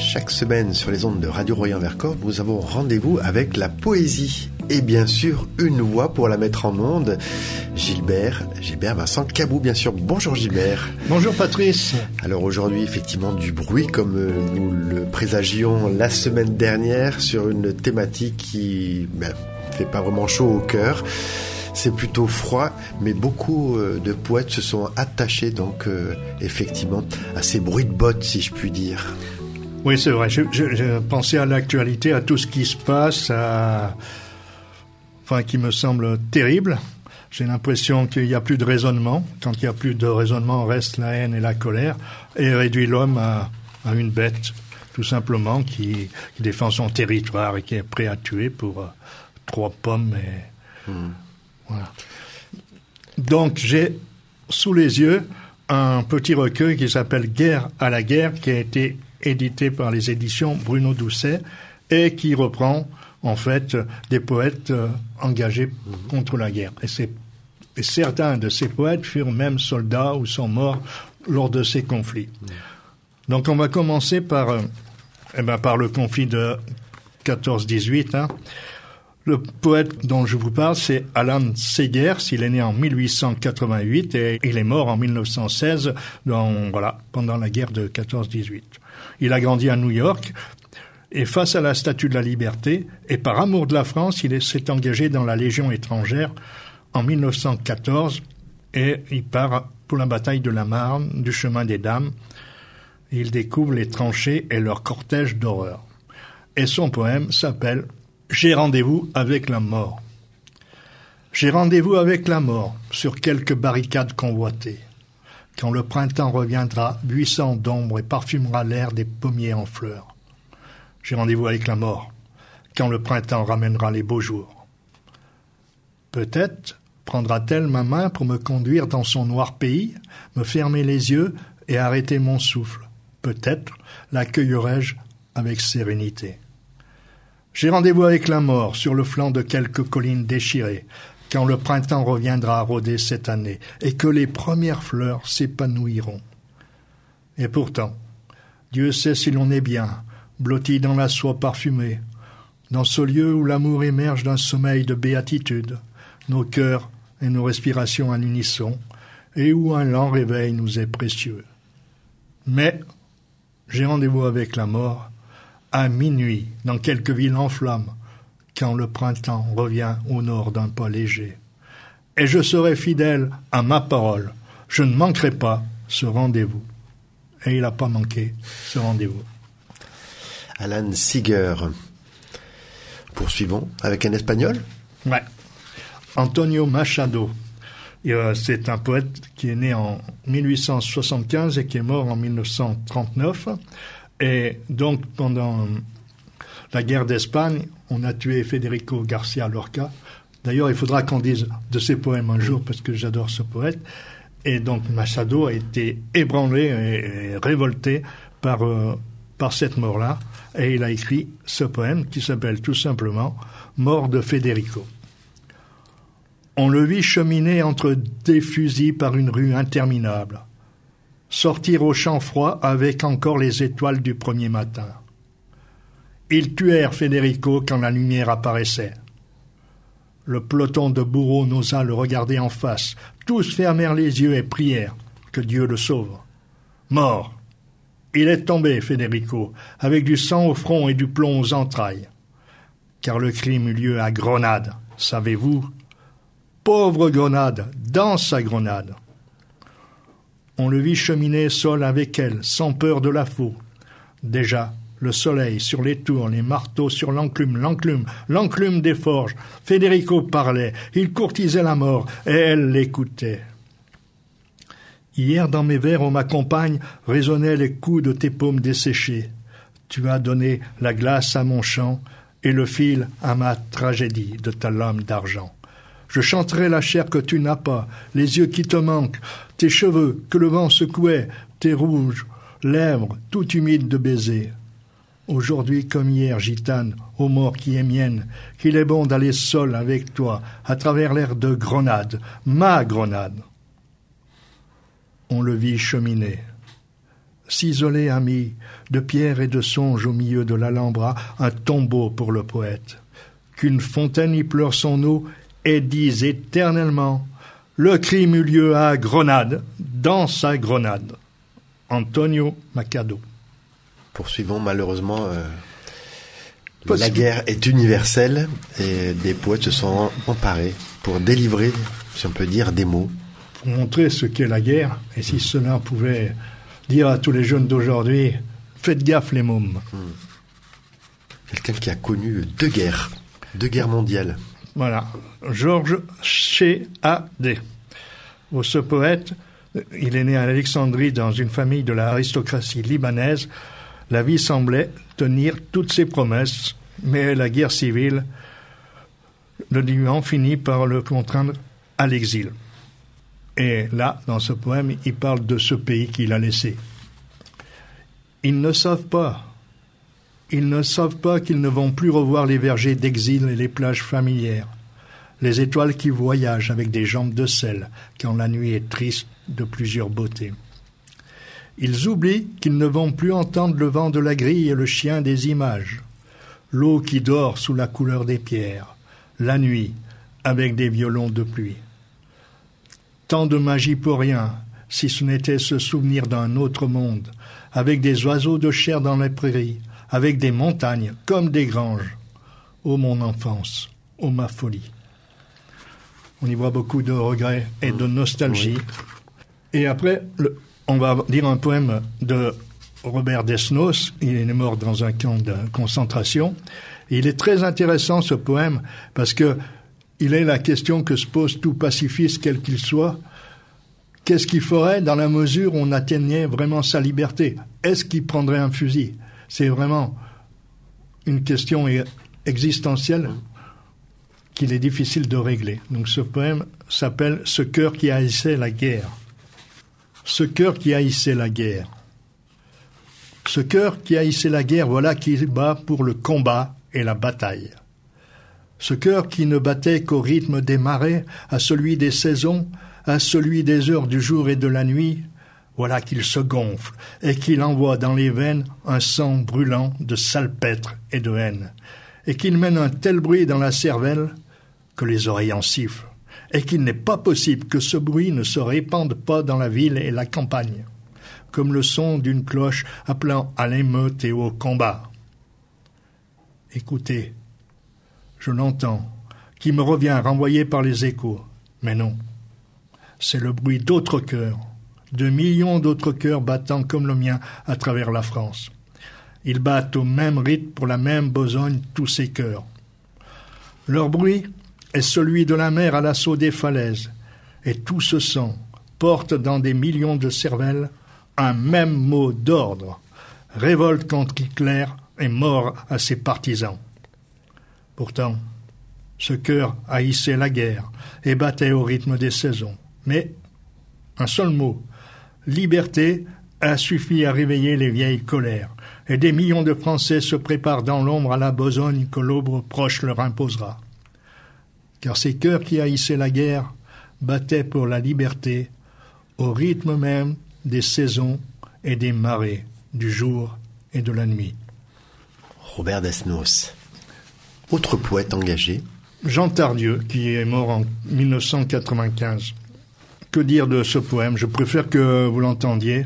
Chaque semaine sur les ondes de Radio Royan-Vercors, nous avons rendez-vous avec la poésie. Et bien sûr, une voix pour la mettre en onde, Gilbert Vincent Cabou, bien sûr. Bonjour Gilbert. Bonjour Patrice. Alors aujourd'hui, effectivement, du bruit, comme nous le présagions la semaine dernière, sur une thématique qui fait pas vraiment chaud au cœur. C'est plutôt froid, mais beaucoup de poètes se sont attachés, donc, effectivement, à ces bruits de bottes, si je puis dire. Oui, c'est vrai. Je pensais à l'actualité, à tout ce qui se passe, qui me semble terrible. J'ai l'impression qu'il n'y a plus de raisonnement. Quand il n'y a plus de raisonnement, reste la haine et la colère, et réduit l'homme à une bête, tout simplement, qui défend son territoire et qui est prêt à tuer pour 3 pommes. Voilà. Donc, j'ai sous les yeux un petit recueil qui s'appelle « Guerre à la guerre », qui a été édité par les éditions Bruno Doucet et qui reprend, en fait, des poètes engagés contre la guerre. Et certains de ces poètes furent même soldats ou sont morts lors de ces conflits. Donc, on va commencer par le conflit de 14-18, Le poète dont je vous parle, c'est Alan Seghers. Il est né en 1888 et il est mort en 1916 pendant la guerre de 14-18. Il a grandi à New York et face à la Statue de la Liberté et par amour de la France, il s'est engagé dans la Légion étrangère en 1914 et il part pour la bataille de la Marne, du chemin des Dames. Il découvre les tranchées et leur cortège d'horreur. Et son poème s'appelle « J'ai rendez-vous avec la mort ». J'ai rendez-vous avec la mort sur quelques barricades convoitées. Quand le printemps reviendra, buissant d'ombre et parfumera l'air des pommiers en fleurs. J'ai rendez-vous avec la mort quand le printemps ramènera les beaux jours. Peut-être prendra-t-elle ma main pour me conduire dans son noir pays, me fermer les yeux et arrêter mon souffle. Peut-être l'accueillerai-je avec sérénité. J'ai rendez-vous avec la mort sur le flanc de quelques collines déchirées, quand le printemps reviendra rôder cette année et que les premières fleurs s'épanouiront. Et pourtant, Dieu sait si l'on est bien, blotti dans la soie parfumée, dans ce lieu où l'amour émerge d'un sommeil de béatitude, nos cœurs et nos respirations en unisson, et où un lent réveil nous est précieux. Mais j'ai rendez-vous avec la mort à minuit, dans quelques villes en flammes, quand le printemps revient au nord d'un pas léger. Et je serai fidèle à ma parole. Je ne manquerai pas ce rendez-vous. Et il n'a pas manqué ce rendez-vous. Alan Seghers. Poursuivons avec un espagnol. Ouais. Antonio Machado. C'est un poète qui est né en 1875 et qui est mort en 1939. Et donc, pendant la guerre d'Espagne, on a tué Federico García Lorca. D'ailleurs, il faudra qu'on dise de ses poèmes un jour, parce que j'adore ce poète. Et donc, Machado a été ébranlé et révolté par cette mort-là. Et il a écrit ce poème qui s'appelle tout simplement « Mort de Federico ». On le vit cheminer entre des fusils par une rue interminable. Sortir au champ froid avec encore les étoiles du premier matin. Ils tuèrent Federico quand la lumière apparaissait. Le peloton de bourreaux n'osa le regarder en face. Tous fermèrent les yeux et prièrent que Dieu le sauve. Mort. Il est tombé, Federico, avec du sang au front et du plomb aux entrailles. Car le crime eut lieu à Grenade, savez-vous? Pauvre Grenade, dans sa grenade. On le vit cheminer seul avec elle, sans peur de la foudre. Déjà, le soleil sur les tours, les marteaux sur l'enclume des forges. Federico parlait, il courtisait la mort, et elle l'écoutait. Hier, dans mes vers, on m'accompagne, résonnaient les coups de tes paumes desséchées. Tu as donné la glace à mon chant, et le fil à ma tragédie de ta lame d'argent. Je chanterai la chair que tu n'as pas, les yeux qui te manquent, tes cheveux que le vent secouait, tes rouges lèvres tout humides de baisers. Aujourd'hui comme hier, gitane, ô mort qui est mienne, qu'il est bon d'aller seul avec toi, à travers l'air de Grenade, ma Grenade. On le vit cheminer. s'isoler ami, de pierre et de songe au milieu de l'Alhambra, un tombeau pour le poète. Qu'une fontaine y pleure son eau et dise éternellement « Le crime eut lieu à Grenade, dans sa grenade. » Antonio Machado. Poursuivons malheureusement... La guerre est universelle et des poètes se sont emparés pour délivrer, si on peut dire, des mots. Pour montrer ce qu'est la guerre, et si cela pouvait dire à tous les jeunes d'aujourd'hui, faites gaffe les mômes. Quelqu'un qui a connu deux guerres mondiales. Voilà, Georges Chéadé. Ce poète, il est né à Alexandrie dans une famille de l'aristocratie libanaise. La vie semblait tenir toutes ses promesses, mais la guerre civile, le Liban finit par le contraindre à l'exil. Et là, dans ce poème, il parle de ce pays qu'il a laissé. Ils ne savent pas qu'ils ne vont plus revoir les vergers d'exil et les plages familières, les étoiles qui voyagent avec des jambes de sel quand la nuit est triste de plusieurs beautés. Ils oublient qu'ils ne vont plus entendre le vent de la grille et le chien des images, l'eau qui dort sous la couleur des pierres, la nuit avec des violons de pluie. Tant de magie pour rien, si ce n'était se souvenir d'un autre monde, avec des oiseaux de chair dans les prairies, avec des montagnes comme des granges. Ô mon enfance, ô ma folie. On y voit beaucoup de regrets et de nostalgie. Oui. Et après, on va dire un poème de Robert Desnos. Il est mort dans un camp de concentration. Et il est très intéressant, ce poème, parce que il est la question que se pose tout pacifiste, quel qu'il soit. Qu'est-ce qu'il ferait dans la mesure où on atteignait vraiment sa liberté? Est-ce qu'il prendrait un fusil? C'est vraiment une question existentielle qu'il est difficile de régler. Donc ce poème s'appelle « Ce cœur qui haïssait la guerre ». Ce cœur qui haïssait la guerre. Ce cœur qui haïssait la guerre, voilà qui bat pour le combat et la bataille. Ce cœur qui ne battait qu'au rythme des marées, à celui des saisons, à celui des heures du jour et de la nuit, voilà qu'il se gonfle et qu'il envoie dans les veines un sang brûlant de salpêtre et de haine, et qu'il mène un tel bruit dans la cervelle que les oreilles en sifflent, et qu'il n'est pas possible que ce bruit ne se répande pas dans la ville et la campagne, comme le son d'une cloche appelant à l'émeute et au combat. Écoutez, je l'entends, qui me revient renvoyé par les échos, mais non, c'est le bruit d'autres cœurs, de millions d'autres cœurs battant comme le mien à travers la France. Ils battent au même rythme pour la même besogne tous ces cœurs. Leur bruit est celui de la mer à l'assaut des falaises, et tout ce sang porte dans des millions de cervelles un même mot d'ordre, révolte contre Hitler et mort à ses partisans. Pourtant, ce cœur haïssait la guerre et battait au rythme des saisons. Mais un seul mot, liberté, a suffi à réveiller les vieilles colères, et des millions de Français se préparent dans l'ombre à la besogne que l'aube proche leur imposera. Car ces cœurs qui haïssaient la guerre battaient pour la liberté au rythme même des saisons et des marées, du jour et de la nuit. Robert Desnos. Autre poète engagé. Jean Tardieu, qui est mort en 1995. Que dire de ce poème? Je préfère que vous l'entendiez.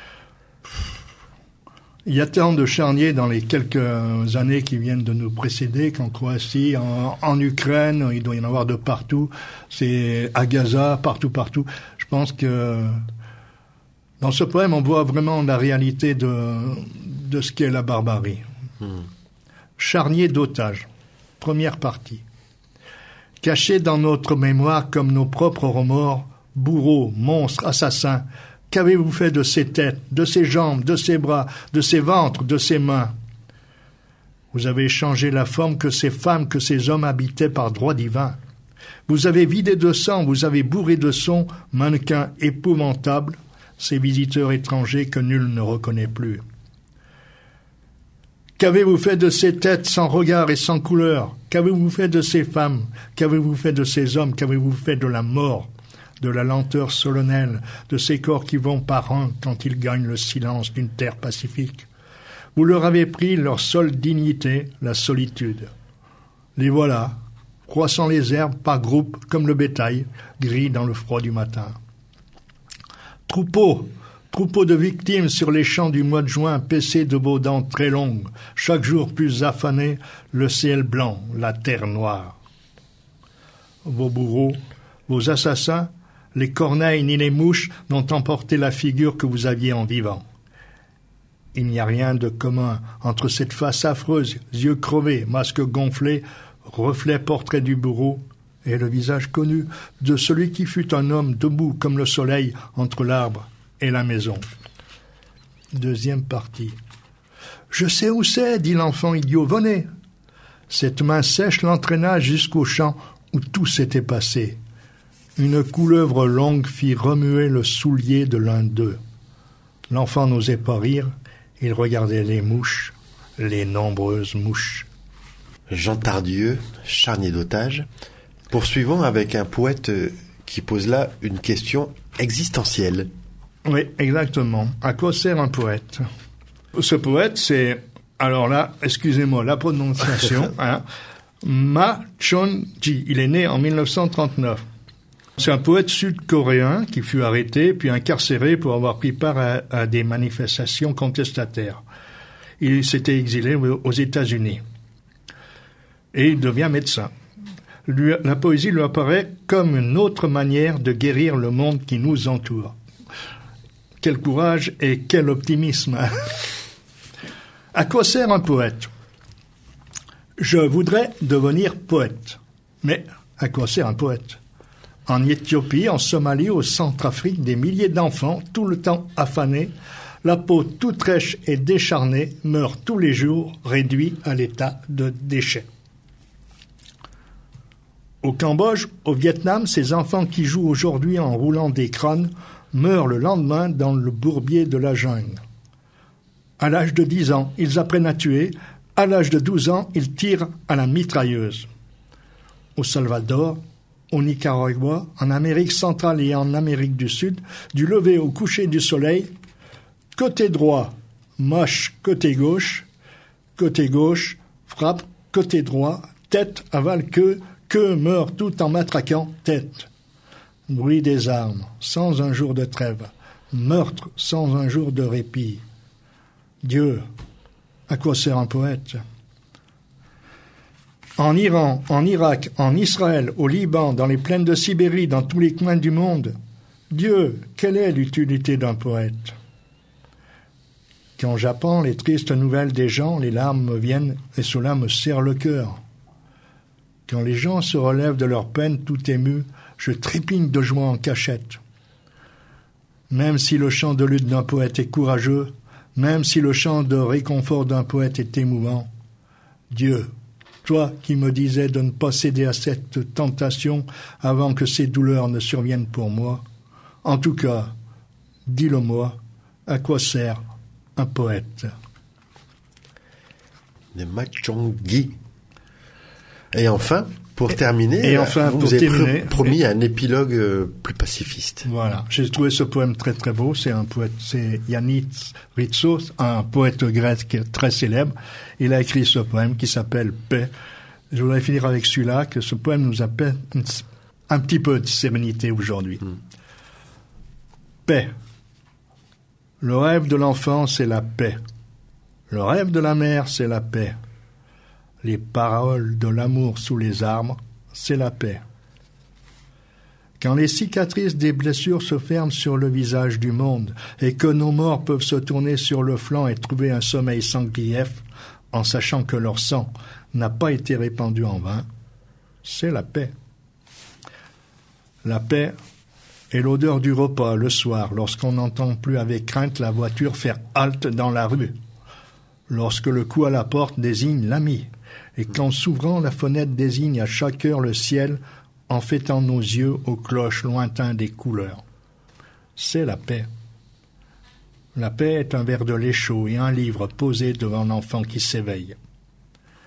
Il y a tant de charniers dans les quelques années qui viennent de nous précéder qu'en Croatie, en Ukraine, il doit y en avoir de partout. C'est à Gaza, partout. Je pense que dans ce poème, on voit vraiment la réalité de ce qu'est la barbarie. Charnier d'otages. Première partie. Cachés dans notre mémoire comme nos propres remords, bourreaux, monstres, assassins, qu'avez-vous fait de ces têtes, de ces jambes, de ces bras, de ces ventres, de ces mains? Vous avez changé la forme que ces femmes, que ces hommes habitaient par droit divin. Vous avez vidé de sang, vous avez bourré de son, mannequins épouvantables, ces visiteurs étrangers que nul ne reconnaît plus. Qu'avez-vous fait de ces têtes sans regard et sans couleur? Qu'avez-vous fait de ces femmes? Qu'avez-vous fait de ces hommes? Qu'avez-vous fait de la mort? de la lenteur solennelle de ces corps qui vont par un quand ils gagnent le silence d'une terre pacifique. Vous leur avez pris leur seule dignité, la solitude. Les voilà, croissant les herbes par groupes comme le bétail, gris dans le froid du matin. Troupeaux de victimes sur les champs du mois de juin, paissés de vos dents très longues, chaque jour plus affanés, le ciel blanc, la terre noire. Vos bourreaux, vos assassins, les corneilles ni les mouches n'ont emporté la figure que vous aviez en vivant. Il n'y a rien de commun entre cette face affreuse, yeux crevés, masque gonflé, reflet portrait du bourreau, et le visage connu de celui qui fut un homme debout comme le soleil entre l'arbre et la maison. Deuxième partie. « Je sais où c'est, dit l'enfant idiot, venez !» Cette main sèche l'entraîna jusqu'au champ où tout s'était passé. Une couleuvre longue fit remuer le soulier de l'un d'eux. L'enfant n'osait pas rire, il regardait les mouches, les nombreuses mouches. Jean Tardieu, charnier d'otages. Poursuivons avec un poète qui pose là une question existentielle. Oui, exactement. À quoi sert un poète ? Ce poète, c'est, alors là, excusez-moi la prononciation, Ma Chon-ji. Il est né en 1939. C'est un poète sud-coréen qui fut arrêté puis incarcéré pour avoir pris part à des manifestations contestataires. Il s'était exilé aux États-Unis. Et il devient médecin. La poésie lui apparaît comme une autre manière de guérir le monde qui nous entoure. Quel courage et quel optimisme! À quoi sert un poète? Je voudrais devenir poète. Mais à quoi sert un poète? En Éthiopie, en Somalie, au Centrafrique, des milliers d'enfants, tout le temps affamés, la peau toute rêche et décharnée, meurent tous les jours, réduits à l'état de déchets. Au Cambodge, au Vietnam, ces enfants qui jouent aujourd'hui en roulant des crânes meurent le lendemain dans le bourbier de la jungle. À l'âge de 10 ans, ils apprennent à tuer. À l'âge de 12 ans, ils tirent à la mitrailleuse. Au Salvador, au Nicaragua, en Amérique centrale et en Amérique du Sud, du lever au coucher du soleil, côté droit, mâche côté gauche, frappe, côté droit, tête, avale, queue meurt tout en matraquant, tête. Bruit des armes, sans un jour de trêve, meurtre sans un jour de répit. Dieu, à quoi sert un poète? En Iran, en Irak, en Israël, au Liban, dans les plaines de Sibérie, dans tous les coins du monde, Dieu, quelle est l'utilité d'un poète? Quand j'apprends les tristes nouvelles des gens, les larmes me viennent et cela me serre le cœur. Quand les gens se relèvent de leur peine tout émus, je trépigne de joie en cachette. Même si le chant de lutte d'un poète est courageux, même si le chant de réconfort d'un poète est émouvant, Dieu, toi qui me disais de ne pas céder à cette tentation avant que ces douleurs ne surviennent pour moi, en tout cas, dis-le-moi, à quoi sert un poète? De Machongi. Et enfin, pour terminer, vous avez promis un épilogue plus pacifiste. Voilà, j'ai trouvé ce poème très très beau. C'est un poète, c'est Yannis Ritsos, un poète grec très célèbre. Il a écrit ce poème qui s'appelle Paix. Je voudrais finir avec celui-là, que ce poème nous appelle un petit peu de sérénité aujourd'hui. Paix. Le rêve de l'enfant, c'est la paix. Le rêve de la mère, c'est la paix. Les paroles de l'amour sous les arbres, c'est la paix. Quand les cicatrices des blessures se ferment sur le visage du monde et que nos morts peuvent se tourner sur le flanc et trouver un sommeil sans grief, en sachant que leur sang n'a pas été répandu en vain, c'est la paix. La paix est l'odeur du repas le soir, lorsqu'on n'entend plus avec crainte la voiture faire halte dans la rue, lorsque le coup à la porte désigne l'ami, et qu'en s'ouvrant la fenêtre désigne à chaque heure le ciel en fêtant nos yeux aux cloches lointains des couleurs. C'est la paix. La paix est un verre de lait chaud et un livre posé devant l'enfant qui s'éveille.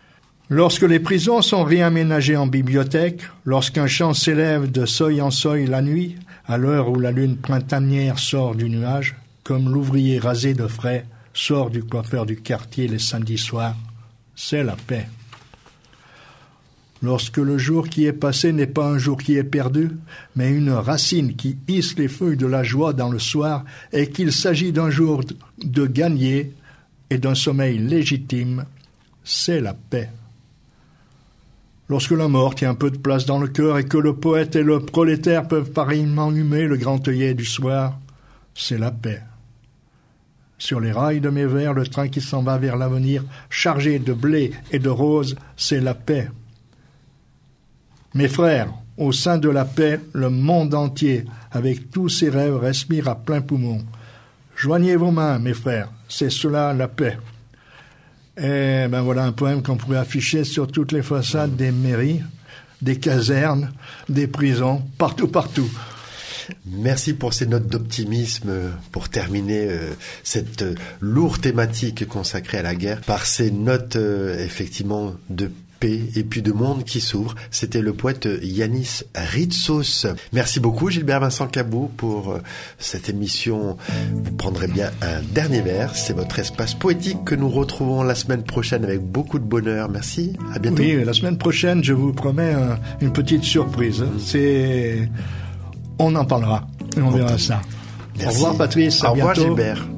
Lorsque les prisons sont réaménagées en bibliothèque, lorsqu'un chant s'élève de seuil en seuil la nuit, à l'heure où la lune printanière sort du nuage, comme l'ouvrier rasé de frais sort du coiffeur du quartier les samedis soirs, c'est la paix. Lorsque le jour qui est passé n'est pas un jour qui est perdu, mais une racine qui hisse les feuilles de la joie dans le soir, et qu'il s'agit d'un jour de gagner et d'un sommeil légitime, c'est la paix. Lorsque la mort tient un peu de place dans le cœur et que le poète et le prolétaire peuvent pareillement humer le grand œillet du soir, c'est la paix. Sur les rails de mes vers, le train qui s'en va vers l'avenir, chargé de blé et de roses, c'est la paix. Mes frères, au sein de la paix, le monde entier, avec tous ses rêves, respire à plein poumon. Joignez vos mains, mes frères, c'est cela la paix. Et ben voilà un poème qu'on pourrait afficher sur toutes les façades des mairies, des casernes, des prisons, partout. Merci pour ces notes d'optimisme pour terminer cette lourde thématique consacrée à la guerre par ces notes effectivement de paix et puis de monde qui s'ouvre. C'était le poète Yanis Ritsos. Merci beaucoup Gilbert Vincent Cabot pour cette émission. Vous prendrez bien un dernier vers. C'est votre espace poétique que nous retrouvons la semaine prochaine avec beaucoup de bonheur. Merci, à bientôt. Oui, la semaine prochaine, je vous promets une petite surprise. On en parlera et on verra ça. Merci. Au revoir Patrice, à bientôt. Au revoir bientôt. Gilbert.